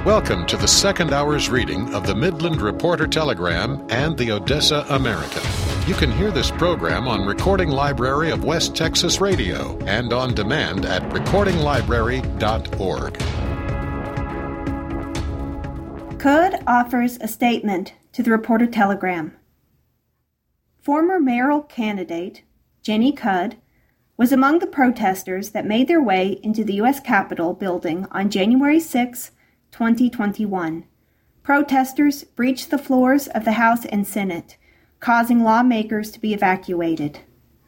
Welcome to the second hour's reading of the Midland Reporter Telegram and the Odessa American. You can hear this program on Recording Library of West Texas Radio and on demand at recordinglibrary.org. Cudd offers a statement to the Reporter Telegram. Former mayoral candidate Jenny Cudd was among the protesters that made their way into the U.S. Capitol building on January 6, 2021. Protesters breached the floors of the House and Senate, causing lawmakers to be evacuated.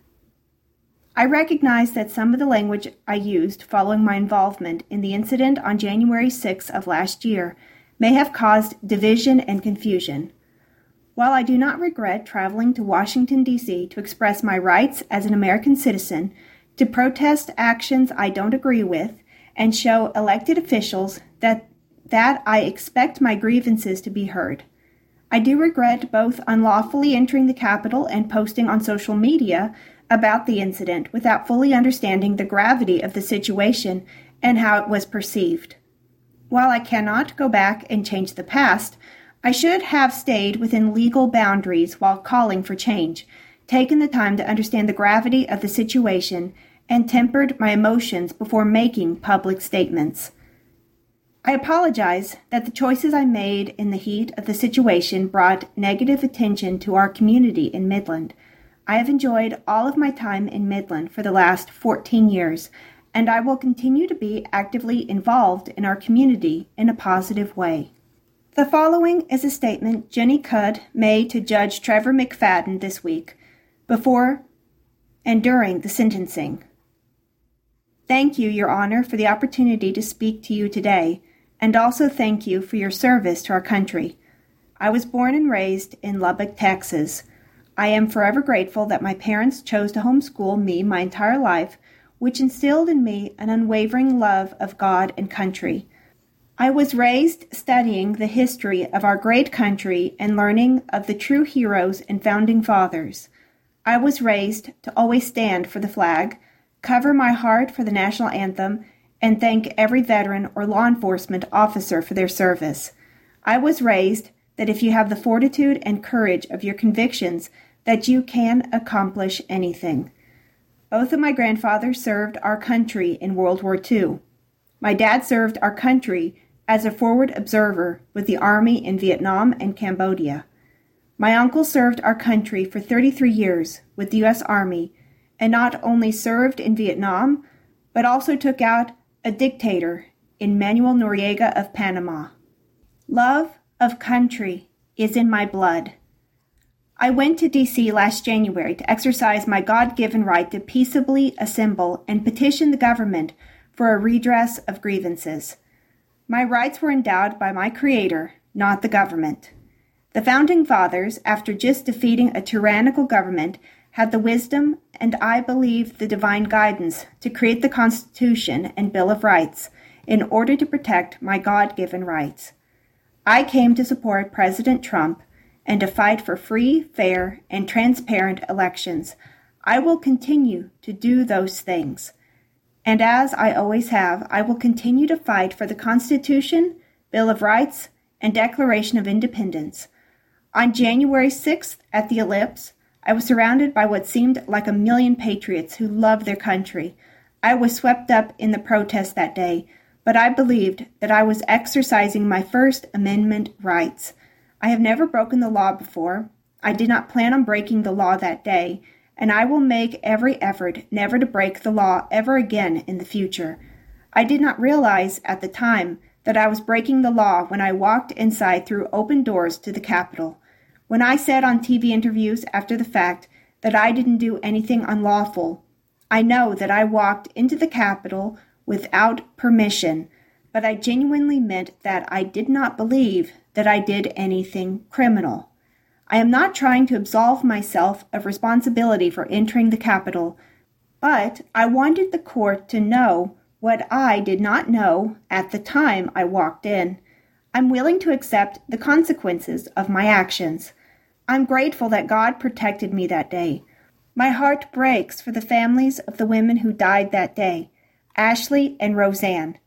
I recognize that some of the language I used following my involvement in the incident on January 6 of last year may have caused division and confusion. While I do not regret traveling to Washington, D.C. to express my rights as an American citizen, to protest actions I don't agree with, and show elected officials that I expect my grievances to be heard. I do regret both unlawfully entering the Capitol and posting on social media about the incident without fully understanding the gravity of the situation and how it was perceived. While I cannot go back and change the past, I should have stayed within legal boundaries while calling for change, taken the time to understand the gravity of the situation, and tempered my emotions before making public statements. I apologize that the choices I made in the heat of the situation brought negative attention to our community in Midland. I have enjoyed all of my time in Midland for the last 14 years, and I will continue to be actively involved in our community in a positive way. The following is a statement Jenny Cudd made to Judge Trevor McFadden this week, before and during the sentencing. Thank you, Your Honor, for the opportunity to speak to you today, and also thank you for your service to our country. I was born and raised in Lubbock, Texas. I am forever grateful that my parents chose to homeschool me my entire life, which instilled in me an unwavering love of God and country. I was raised studying the history of our great country and learning of the true heroes and founding fathers. I was raised to always stand for the flag, cover my heart for the national anthem, and thank every veteran or law enforcement officer for their service. I was raised that if you have the fortitude and courage of your convictions, that you can accomplish anything. Both of my grandfathers served our country in World War II. My dad served our country as a forward observer with the Army in Vietnam and Cambodia. My uncle served our country for 33 years with the U.S. Army, and not only served in Vietnam, but also took out a dictator in Manuel Noriega of Panama. Love of country is in my blood. I went to D.C. last January to exercise my God-given right to peaceably assemble and petition the government for a redress of grievances. My rights were endowed by my Creator, not the government. The Founding Fathers, after just defeating a tyrannical government, had the wisdom and I believe the divine guidance to create the Constitution and Bill of Rights in order to protect my God-given rights. I came to support President Trump and to fight for free, fair, and transparent elections. I will continue to do those things. And as I always have, I will continue to fight for the Constitution, Bill of Rights, and Declaration of Independence. On January 6th at the Ellipse, I was surrounded by what seemed like 1 million patriots who loved their country. I was swept up in the protest that day, but I believed that I was exercising my First Amendment rights. I have never broken the law before. I did not plan on breaking the law that day, and I will make every effort never to break the law ever again in the future. I did not realize at the time that I was breaking the law when I walked inside through open doors to the Capitol. When I said on TV interviews after the fact that I didn't do anything unlawful, I know that I walked into the Capitol without permission, but I genuinely meant that I did not believe that I did anything criminal. I am not trying to absolve myself of responsibility for entering the Capitol, but I wanted the court to know what I did not know at the time I walked in. I'm willing to accept the consequences of my actions. I'm grateful that God protected me that day. My heart breaks for the families of the women who died that day, Ashley and Roseanne.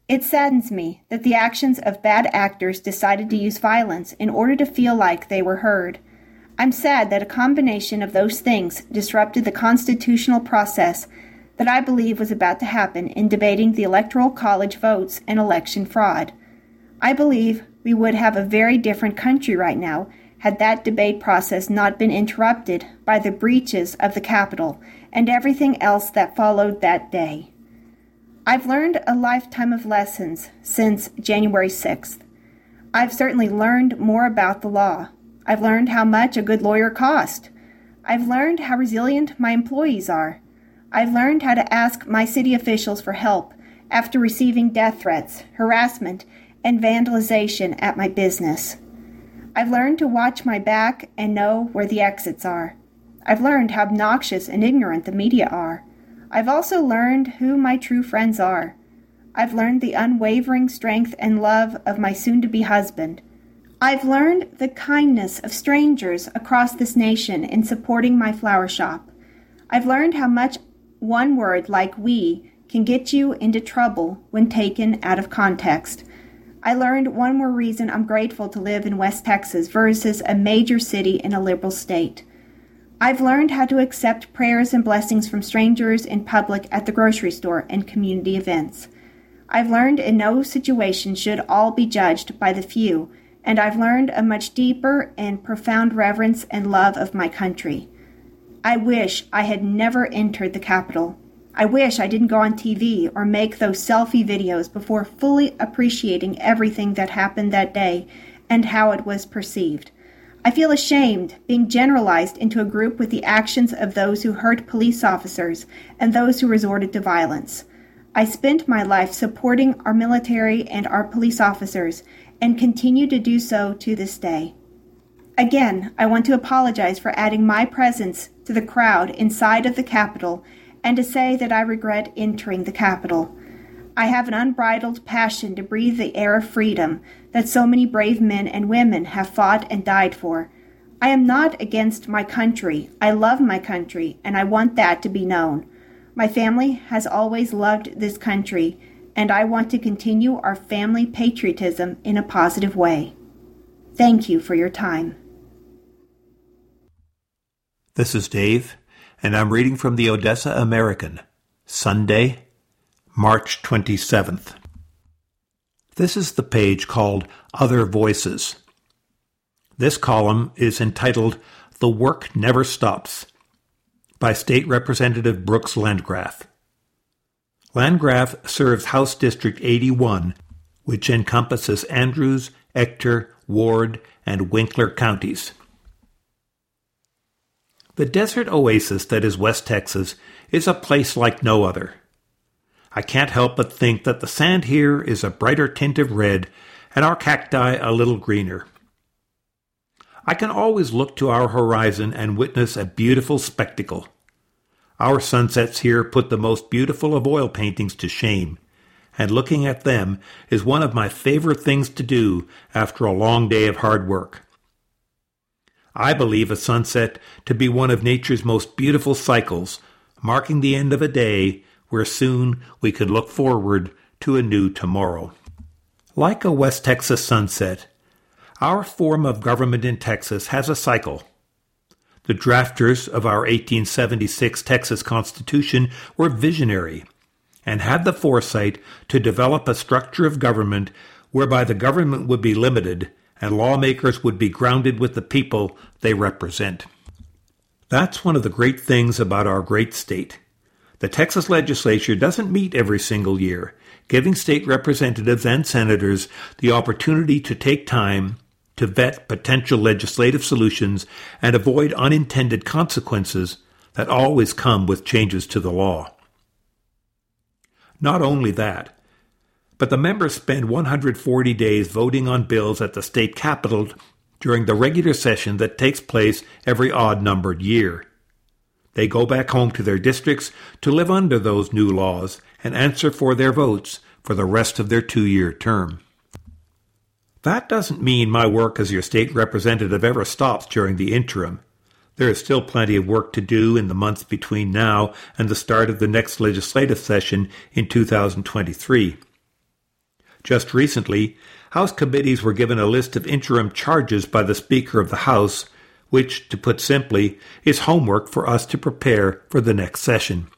It saddens me that the actions of bad actors decided to use violence in order to feel like they were heard. I'm sad that a combination of those things disrupted the constitutional process that I believe was about to happen in debating the Electoral College votes and election fraud. I believe we would have a very different country right now had that debate process not been interrupted by the breaches of the Capitol and everything else that followed that day. I've learned a lifetime of lessons since January 6th. I've certainly learned more about the law. I've learned how much a good lawyer costs. I've learned how resilient my employees are. I've learned how to ask my city officials for help after receiving death threats, harassment, and vandalization at my business. I've learned to watch my back and know where the exits are. I've learned how obnoxious and ignorant the media are. I've also learned who my true friends are. I've learned the unwavering strength and love of my soon-to-be husband. I've learned the kindness of strangers across this nation in supporting my flower shop. I've learned how much one word like "we" can get you into trouble when taken out of context. I learned one more reason I'm grateful to live in West Texas versus a major city in a liberal state. I've learned how to accept prayers and blessings from strangers in public at the grocery store and community events. I've learned in no situation should all be judged by the few, and I've learned a much deeper and profound reverence and love of my country. I wish I had never entered the Capitol. I wish I didn't go on TV or make those selfie videos before fully appreciating everything that happened that day and how it was perceived. I feel ashamed being generalized into a group with the actions of those who hurt police officers and those who resorted to violence. I spent my life supporting our military and our police officers and continue to do so to this day. Again, I want to apologize for adding my presence to the crowd inside of the Capitol and to say that I regret entering the Capitol. I have an unbridled passion to breathe the air of freedom that so many brave men and women have fought and died for. I am not against my country. I love my country, and I want that to be known. My family has always loved this country, and I want to continue our family patriotism in a positive way. Thank you for your time. This is Dave, and I'm reading from the Odessa American, Sunday, March 27th. This is the page called Other Voices. This column is entitled The Work Never Stops by State Representative Brooks Landgraf. Landgraf serves House District 81, which encompasses Andrews, Ector, Ward, and Winkler counties. The desert oasis that is West Texas is a place like no other. I can't help but think that the sand here is a brighter tint of red and our cacti a little greener. I can always look to our horizon and witness a beautiful spectacle. Our sunsets here put the most beautiful of oil paintings to shame, and looking at them is one of my favorite things to do after a long day of hard work. I believe a sunset to be one of nature's most beautiful cycles, marking the end of a day where soon we could look forward to a new tomorrow. Like a West Texas sunset, our form of government in Texas has a cycle. The drafters of our 1876 Texas Constitution were visionary and had the foresight to develop a structure of government whereby the government would be limited and lawmakers would be grounded with the people they represent. That's one of the great things about our great state. The Texas legislature doesn't meet every single year, giving state representatives and senators the opportunity to take time to vet potential legislative solutions and avoid unintended consequences that always come with changes to the law. Not only that, but the members spend 140 days voting on bills at the state capitol during the regular session that takes place every odd-numbered year. They go back home to their districts to live under those new laws and answer for their votes for the rest of their 2-year term. That doesn't mean my work as your state representative ever stops during the interim. There is still plenty of work to do in the months between now and the start of the next legislative session in 2023. Just recently, House committees were given a list of interim charges by the Speaker of the House, which, to put simply, is homework for us to prepare for the next session.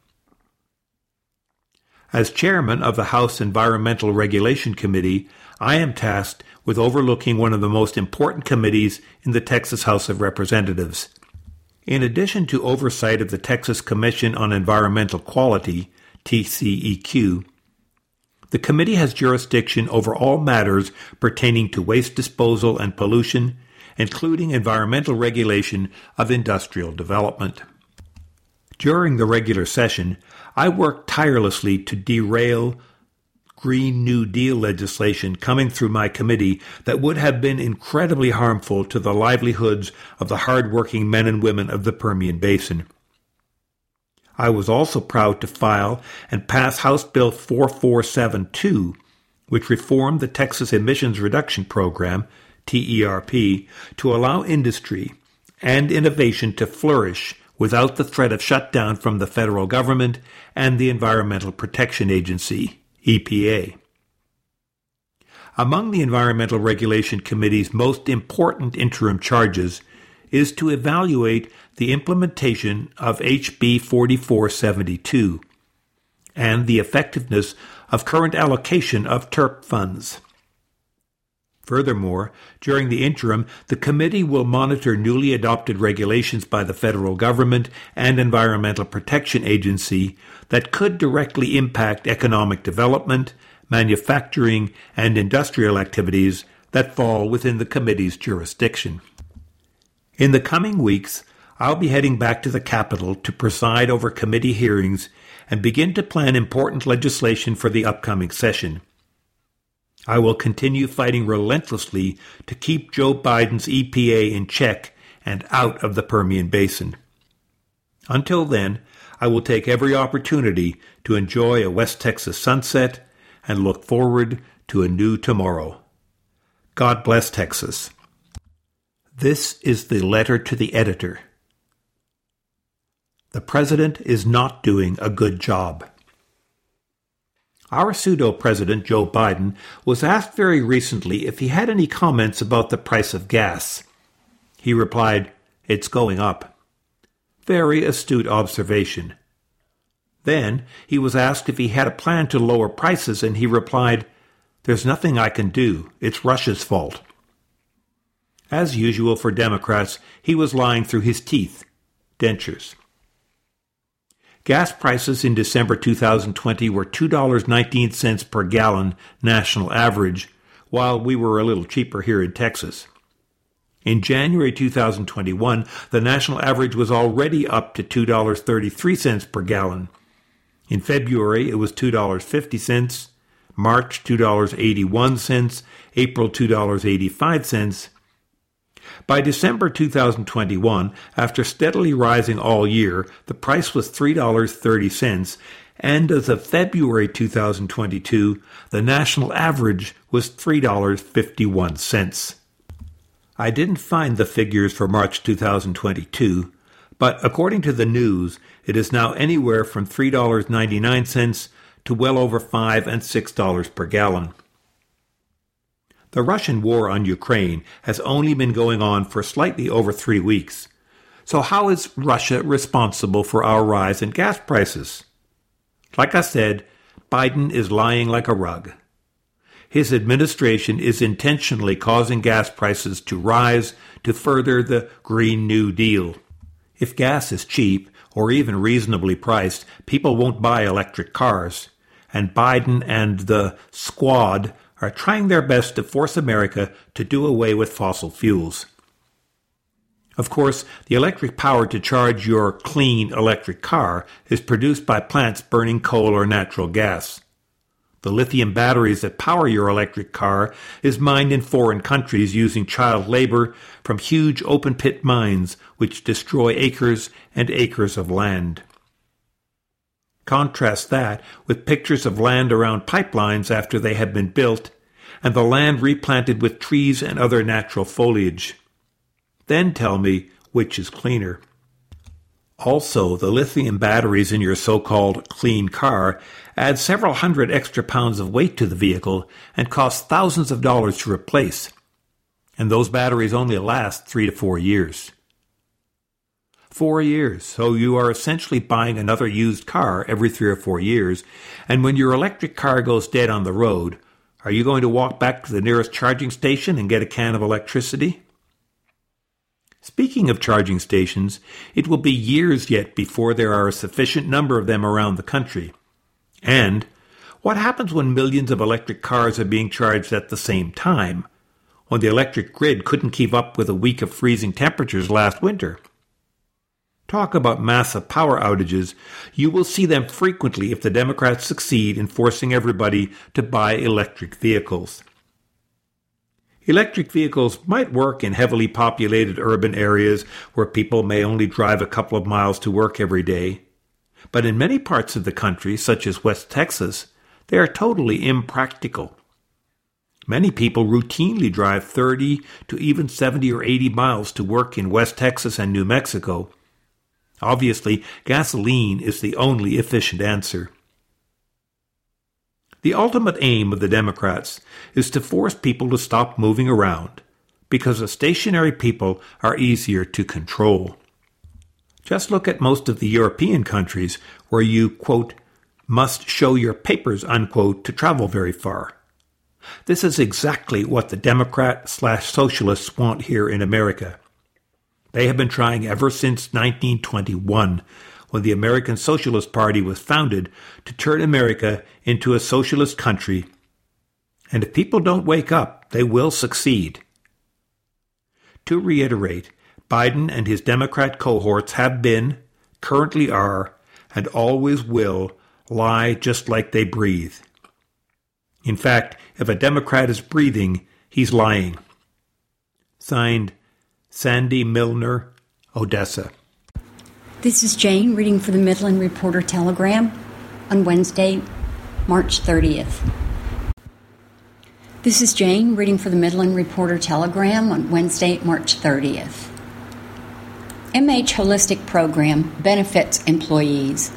As chairman of the House Environmental Regulation Committee, I am tasked with overlooking one of the most important committees in the Texas House of Representatives. In addition to oversight of the Texas Commission on Environmental Quality, TCEQ, the committee has jurisdiction over all matters pertaining to waste disposal and pollution, including environmental regulation of industrial development. During the regular session, I worked tirelessly to derail Green New Deal legislation coming through my committee that would have been incredibly harmful to the livelihoods of the hard-working men and women of the Permian Basin. I was also proud to file and pass House Bill 4472, which reformed the Texas Emissions Reduction Program, TERP, to allow industry and innovation to flourish without the threat of shutdown from the federal government and the Environmental Protection Agency, EPA. Among the Environmental Regulation Committee's most important interim charges is to evaluate the implementation of HB 4472 and the effectiveness of current allocation of TERP funds. Furthermore, during the interim, the committee will monitor newly adopted regulations by the federal government and Environmental Protection Agency that could directly impact economic development, manufacturing, and industrial activities that fall within the committee's jurisdiction. In the coming weeks, I'll be heading back to the Capitol to preside over committee hearings and begin to plan important legislation for the upcoming session. I will continue fighting relentlessly to keep Joe Biden's EPA in check and out of the Permian Basin. Until then, I will take every opportunity to enjoy a West Texas sunset and look forward to a new tomorrow. God bless Texas. This is the letter to the editor. The President is not doing a good job. Our pseudo-president, Joe Biden, was asked very recently if he had any comments about the price of gas. He replied, "It's going up." Very astute observation. Then he was asked if he had a plan to lower prices, and he replied, "There's nothing I can do. It's Russia's fault." As usual for Democrats, he was lying through his teeth. Dentures. Gas prices in December 2020 were $2.19 per gallon national average, while we were a little cheaper here in Texas. In January 2021, the national average was already up to $2.33 per gallon. In February, it was $2.50, March $2.81, April $2.85. By December 2021, after steadily rising all year, the price was $3.30, and as of February 2022, the national average was $3.51. I didn't find the figures for March 2022, but according to the news, it is now anywhere from $3.99 to well over $5 and $6 per gallon. The Russian war on Ukraine has only been going on for slightly over 3 weeks. So how is Russia responsible for our rise in gas prices? Like I said, Biden is lying like a rug. His administration is intentionally causing gas prices to rise to further the Green New Deal. If gas is cheap, or even reasonably priced, people won't buy electric cars. And Biden and the squad are trying their best to force America to do away with fossil fuels. Of course, the electric power to charge your clean electric car is produced by plants burning coal or natural gas. The lithium batteries that power your electric car is mined in foreign countries using child labor from huge open-pit mines which destroy acres and acres of land. Contrast that with pictures of land around pipelines after they have been built, and the land replanted with trees and other natural foliage. Then tell me which is cleaner. Also, the lithium batteries in your so-called clean car add several hundred extra pounds of weight to the vehicle and cost thousands of dollars to replace. And those batteries only last 3 to 4 years. 4 years, so you are essentially buying another used car every 3 or 4 years, and when your electric car goes dead on the road, are you going to walk back to the nearest charging station and get a can of electricity? Speaking of charging stations, it will be years yet before there are a sufficient number of them around the country. And what happens when millions of electric cars are being charged at the same time, when the electric grid couldn't keep up with a week of freezing temperatures last winter? Talk about massive power outages. You will see them frequently if the Democrats succeed in forcing everybody to buy electric vehicles. Electric vehicles might work in heavily populated urban areas where people may only drive a couple of miles to work every day. But in many parts of the country, such as West Texas, they are totally impractical. Many people routinely drive 30 to even 70 or 80 miles to work in West Texas and New Mexico. Obviously, gasoline is the only efficient answer. The ultimate aim of the Democrats is to force people to stop moving around, because the stationary people are easier to control. Just look at most of the European countries where you, quote, must show your papers, unquote, to travel very far. This is exactly what the Democrat/socialists want here in America. They have been trying ever since 1921, when the American Socialist Party was founded, to turn America into a socialist country. And if people don't wake up, they will succeed. To reiterate, Biden and his Democrat cohorts have been, currently are, and always will lie just like they breathe. In fact, if a Democrat is breathing, he's lying. Signed, Sandy Milner, Odessa. This is Jane reading for the Midland Reporter Telegram on Wednesday, March 30th. This is Jane reading for the Midland Reporter Telegram on Wednesday, March 30th. MH Holistic Program benefits employees.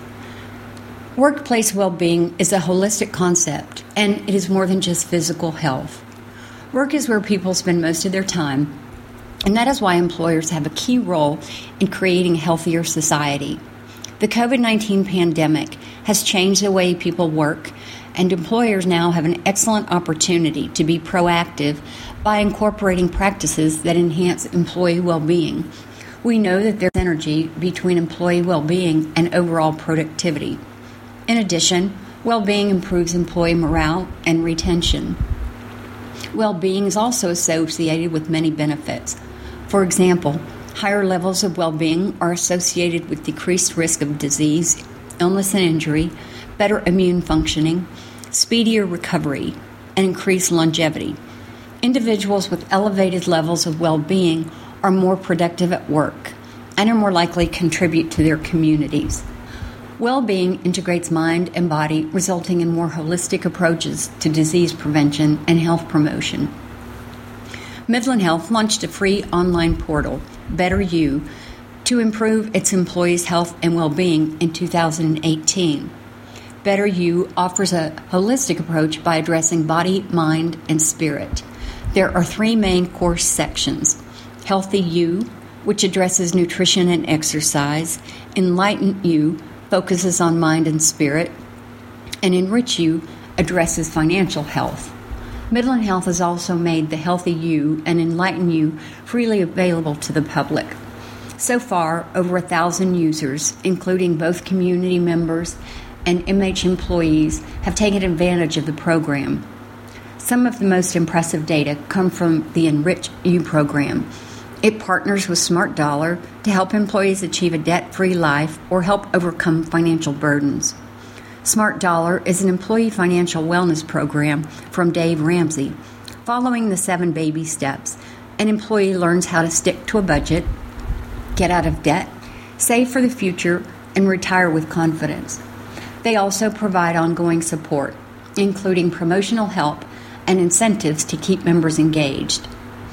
Workplace well-being is a holistic concept, and it is more than just physical health. Work is where people spend most of their time, and that is why employers have a key role in creating a healthier society. The COVID-19 pandemic has changed the way people work, and employers now have an excellent opportunity to be proactive by incorporating practices that enhance employee well-being. We know that there's synergy between employee well-being and overall productivity. In addition, well-being improves employee morale and retention. Well-being is also associated with many benefits. For example, higher levels of well-being are associated with decreased risk of disease, illness and injury, better immune functioning, speedier recovery, and increased longevity. Individuals with elevated levels of well-being are more productive at work and are more likely to contribute to their communities. Well-being integrates mind and body, resulting in more holistic approaches to disease prevention and health promotion. Midland Health launched a free online portal, Better You, to improve its employees' health and well-being in 2018. Better You offers a holistic approach by addressing body, mind, and spirit. There are 3 main course sections: Healthy You, which addresses nutrition and exercise; Enlighten You focuses on mind and spirit; and Enrich You addresses financial health. Midland Health has also made the Healthy You and Enlighten You freely available to the public. So far, over 1,000 users, including both community members and MH employees, have taken advantage of the program. Some of the most impressive data come from the Enrich You program. It partners with Smart Dollar to help employees achieve a debt-free life or help overcome financial burdens. Smart Dollar is an employee financial wellness program from Dave Ramsey. Following the 7 baby steps, an employee learns how to stick to a budget, get out of debt, save for the future, and retire with confidence. They also provide ongoing support, including promotional help and incentives to keep members engaged.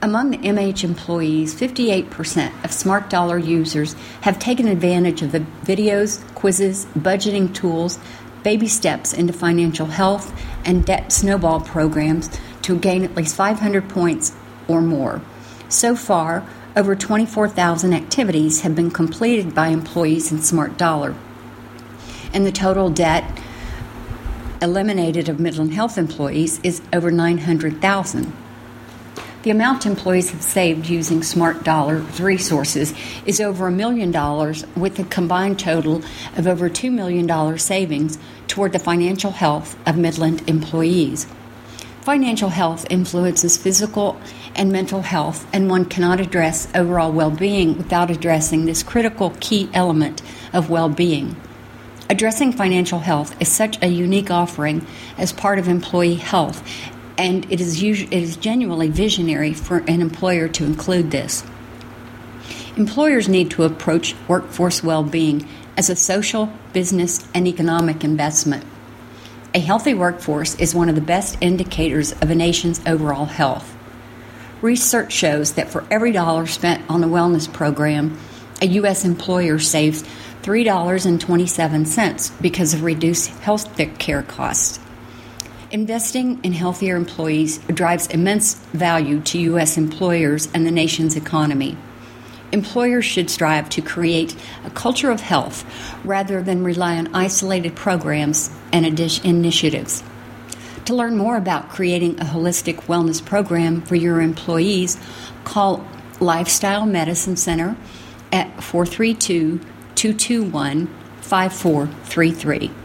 Among the MH employees, 58% of Smart Dollar users have taken advantage of the videos, quizzes, budgeting tools, baby steps into financial health, and debt snowball programs to gain at least 500 points or more. So far, over 24,000 activities have been completed by employees in Smart Dollar, and the total debt eliminated of Midland Health employees is over 900,000. The amount employees have saved using Smart Dollar's resources is over $1 million, with a combined total of over $2 million savings toward the financial health of Midland employees. Financial health influences physical and mental health, and one cannot address overall well-being without addressing this critical key element of well-being. Addressing financial health is such a unique offering as part of employee health, and it is genuinely visionary for an employer to include this. Employers need to approach workforce well-being as a social, business, and economic investment. A healthy workforce is one of the best indicators of a nation's overall health. Research shows that for every dollar spent on a wellness program, a U.S. employer saves $3.27 because of reduced health care costs. Investing in healthier employees drives immense value to U.S. employers and the nation's economy. Employers should strive to create a culture of health rather than rely on isolated programs and initiatives. To learn more about creating a holistic wellness program for your employees, call Lifestyle Medicine Center at 432-221-5433.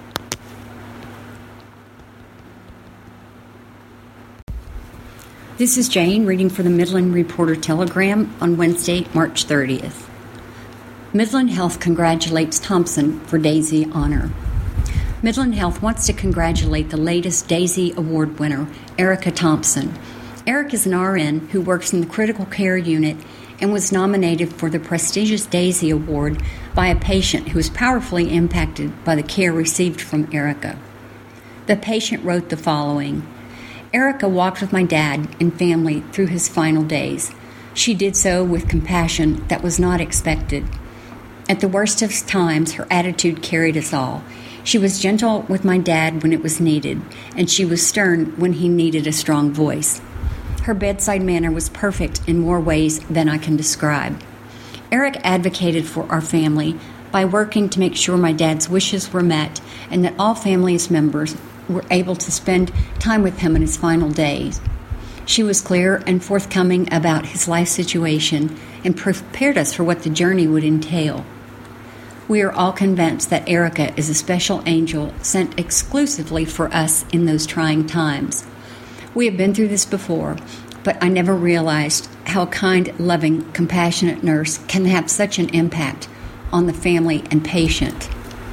This is Jane reading for the Midland Reporter Telegram on Wednesday, March 30th. Midland Health congratulates Thompson for Daisy honor. Midland Health wants to congratulate the latest Daisy Award winner, Erica Thompson. Eric is an RN who works in the critical care unit and was nominated for the prestigious Daisy Award by a patient who was powerfully impacted by the care received from Erica. The patient wrote the following: Erica walked with my dad and family through his final days. She did so with compassion that was not expected. At the worst of times, her attitude carried us all. She was gentle with my dad when it was needed, and she was stern when he needed a strong voice. Her bedside manner was perfect in more ways than I can describe. Eric advocated for our family by working to make sure my dad's wishes were met and that all family's members were able to spend time with him in his final days. She was clear and forthcoming about his life situation and prepared us for what the journey would entail. We are all convinced that Erica is a special angel sent exclusively for us in those trying times. We have been through this before, but I never realized how a kind, loving, compassionate nurse can have such an impact on the family and patient.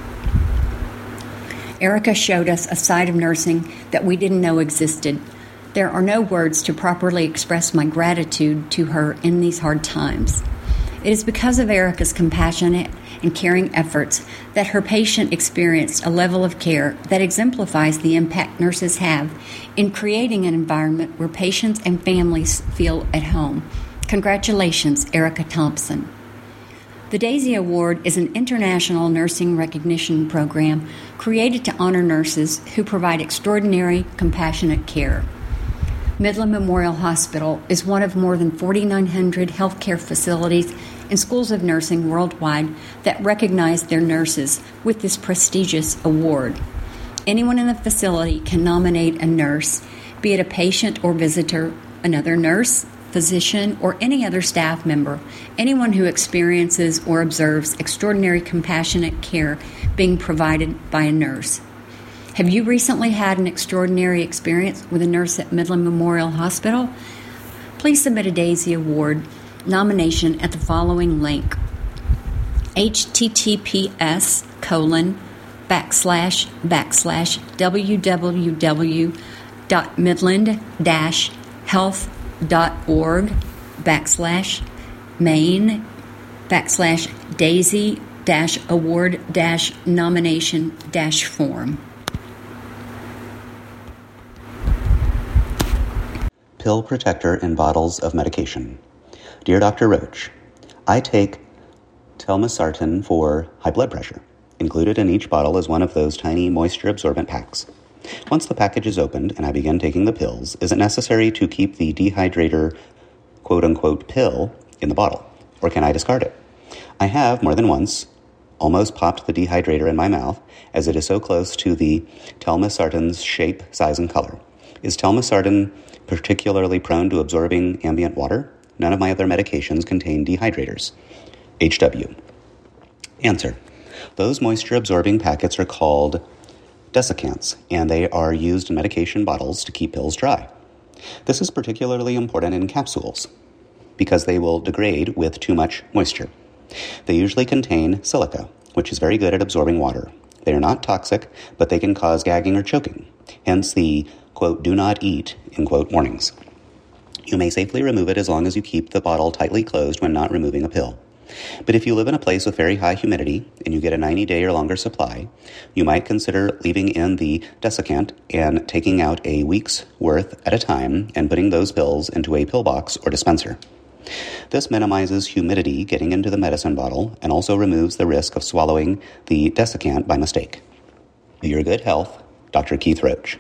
Erica showed us a side of nursing that we didn't know existed. There are no words to properly express my gratitude to her in these hard times. It is because of Erica's compassionate and caring efforts that her patient experienced a level of care that exemplifies the impact nurses have in creating an environment where patients and families feel at home. Congratulations, Erica Thompson. The Daisy Award is an international nursing recognition program created to honor nurses who provide extraordinary, compassionate care. Midland Memorial Hospital is one of more than 4,900 healthcare facilities and schools of nursing worldwide that recognize their nurses with this prestigious award. Anyone in the facility can nominate a nurse, be it a patient or visitor, another nurse, physician, or any other staff member, anyone who experiences or observes extraordinary compassionate care being provided by a nurse. Have you recently had an extraordinary experience with a nurse at Midland Memorial Hospital? Please submit a Daisy Award nomination at the following link: https://www.midland-health.org/main-award-nomination-form. pill protector in bottles of medication. Dear Dr. Roach, I take telmisartan for high blood pressure. Included in each bottle is one of those tiny moisture-absorbent packs. Once the package is opened and I begin taking the pills, is it necessary to keep the dehydrator quote-unquote pill in the bottle, or can I discard it? I have, more than once, almost popped the dehydrator in my mouth, as it is so close to the telmisartan's shape, size, and color. Is telmisartan particularly prone to absorbing ambient water? None of my other medications contain dehydrators. HW. Answer. Those moisture-absorbing packets are called desiccants, and they are used in medication bottles to keep pills dry. This is particularly important in capsules, because they will degrade with too much moisture. They usually contain silica, which is very good at absorbing water. They are not toxic, but they can cause gagging or choking, hence the, quote, do not eat, in quote, warnings. You may safely remove it as long as you keep the bottle tightly closed when not removing a pill. But if you live in a place with very high humidity and you get a 90-day or longer supply, you might consider leaving in the desiccant and taking out a week's worth at a time and putting those pills into a pill box or dispenser. This minimizes humidity getting into the medicine bottle and also removes the risk of swallowing the desiccant by mistake. For your good health, Dr. Keith Roach.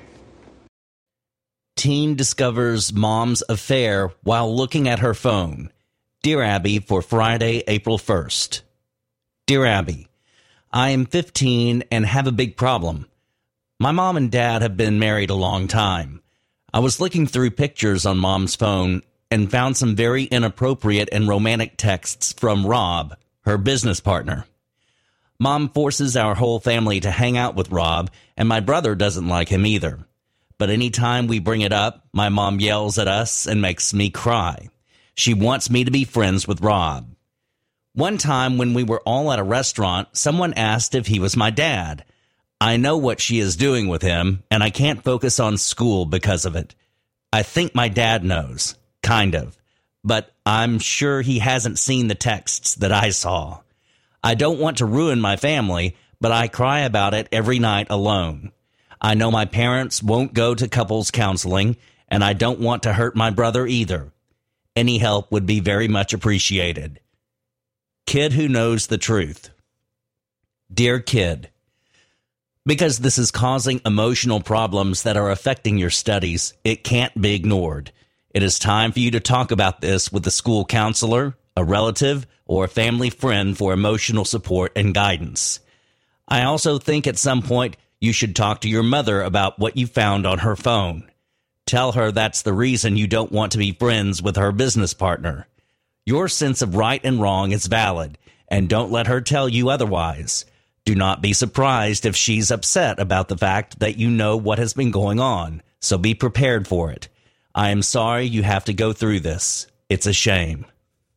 Teen discovers mom's affair while looking at her phone. Dear Abby, for Friday, April 1st. Dear Abby, I am 15 and have a big problem. My mom and dad have been married a long time. I was looking through pictures on mom's phone and found some very inappropriate and romantic texts from Rob, her business partner. Mom forces our whole family to hang out with Rob, and my brother doesn't like him either. But anytime we bring it up, my mom yells at us and makes me cry. She wants me to be friends with Rob. One time when we were all at a restaurant, someone asked if he was my dad. I know what she is doing with him, and I can't focus on school because of it. I think my dad knows, kind of, but I'm sure he hasn't seen the texts that I saw. I don't want to ruin my family, but I cry about it every night alone. I know my parents won't go to couples counseling, and I don't want to hurt my brother either. Any help would be very much appreciated. Kid who knows the truth. Dear kid, because this is causing emotional problems that are affecting your studies, it can't be ignored. It is time for you to talk about this with a school counselor, a relative, or a family friend for emotional support and guidance. I also think at some point you should talk to your mother about what you found on her phone. Tell her that's the reason you don't want to be friends with her business partner. Your sense of right and wrong is valid, and don't let her tell you otherwise. Do not be surprised if she's upset about the fact that you know what has been going on, so be prepared for it. I am sorry you have to go through this. It's a shame.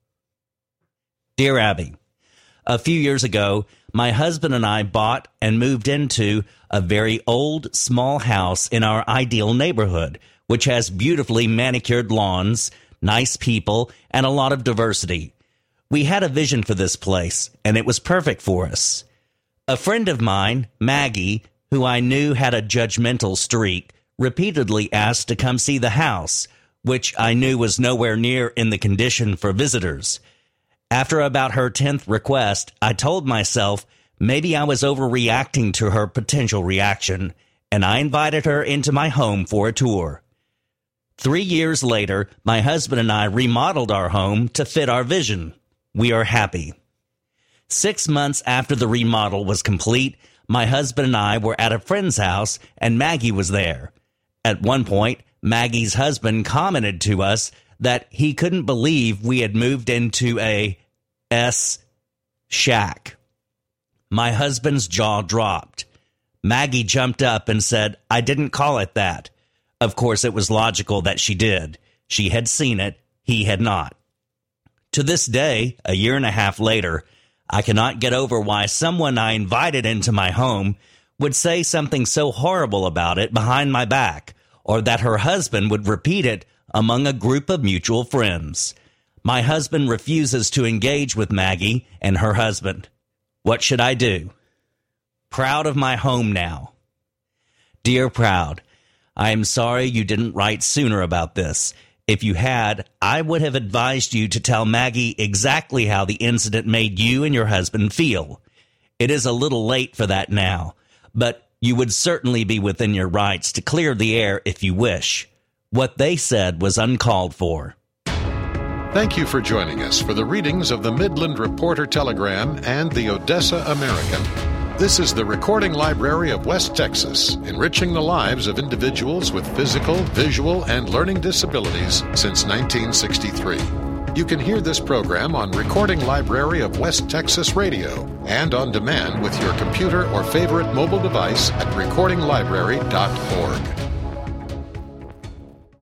Dear Abby, a few years ago, my husband and I bought and moved into a very old, small house in our ideal neighborhood, which has beautifully manicured lawns, nice people, and a lot of diversity. We had a vision for this place, and it was perfect for us. A friend of mine, Maggie, who I knew had a judgmental streak, repeatedly asked to come see the house, which I knew was nowhere near in the condition for visitors. After about her 10th request, I told myself maybe I was overreacting to her potential reaction, and I invited her into my home for a tour. 3 years later, my husband and I remodeled our home to fit our vision. We are happy. 6 months after the remodel was complete, my husband and I were at a friend's house, and Maggie was there. At one point, Maggie's husband commented to us that he couldn't believe we had moved into a shack. My husband's jaw dropped. Maggie jumped up and said, I didn't call it that. Of course, it was logical that she did. She had seen it. He had not. To this day, a year and a half later, I cannot get over why someone I invited into my home would say something so horrible about it behind my back, or that her husband would repeat it among a group of mutual friends. My husband refuses to engage with Maggie and her husband. What should I do? Proud of my home now. Dear Proud, I am sorry you didn't write sooner about this. If you had, I would have advised you to tell Maggie exactly how the incident made you and your husband feel. It is a little late for that now, but you would certainly be within your rights to clear the air if you wish. What they said was uncalled for. Thank you for joining us for the readings of the Midland Reporter Telegram and the Odessa American. This is the Recording Library of West Texas, enriching the lives of individuals with physical, visual, and learning disabilities since 1963. You can hear this program on Recording Library of West Texas Radio and on demand with your computer or favorite mobile device at recordinglibrary.org.